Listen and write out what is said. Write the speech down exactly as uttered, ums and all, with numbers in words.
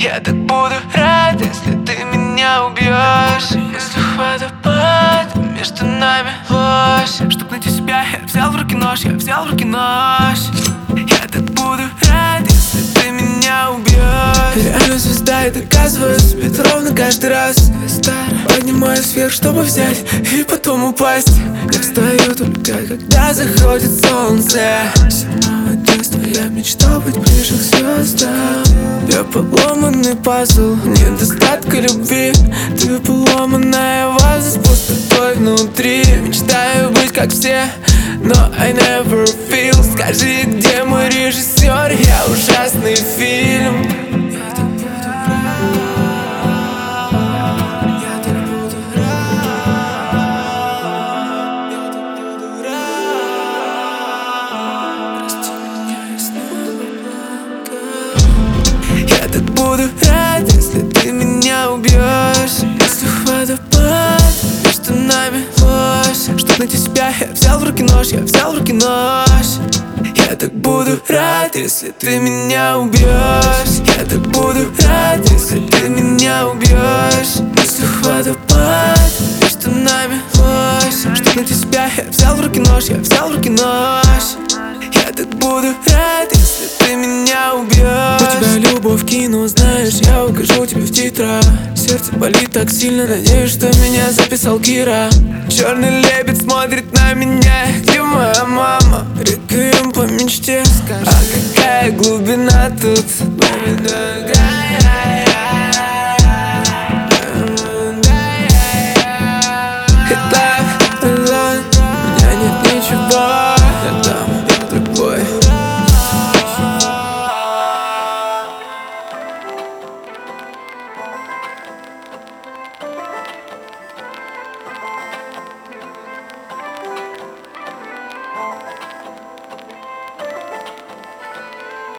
Я так буду рад, если ты меня убьешь. Если водопад между нами ложь, чтоб найти себя, я взял в руки нож, я взял в руки нож. Я так буду рад, если ты меня убьешь. Реально звезда, и доказываю себе это ровно каждый раз. Поднимаюсь вверх, чтобы взять и потом упасть. Я встаю только когда заходит солнце. С самого детства я мечтал быть ближе к звездам. Я поломанный пазл, недостатка любви. Ты поломанная ваза с пустотой внутри. Мечтаю быть как все, но I never feel. Скажи, где мой режиссер? Я ужасный фильм. Я так буду рад, если ты меня убьешь. Если водопад между нами ложь, чтоб найти себя, я взял в руки нож, я взял в руки нож. Я так буду рад, если ты меня убьешь. Я так буду рад, если ты меня убьешь. Если водопад между нами ложь, чтоб найти себя, я взял в руки нож, я взял в руки нож. Я так буду рад, если ты меня убьешь. У тебя любовь в кино, знаешь, я укажу тебе в титрах. Сердце болит так сильно, надеюсь, что меня записал Кира. Черный лебедь смотрит на меня, где моя мама? Реквием по мечте, а какая глубина тут?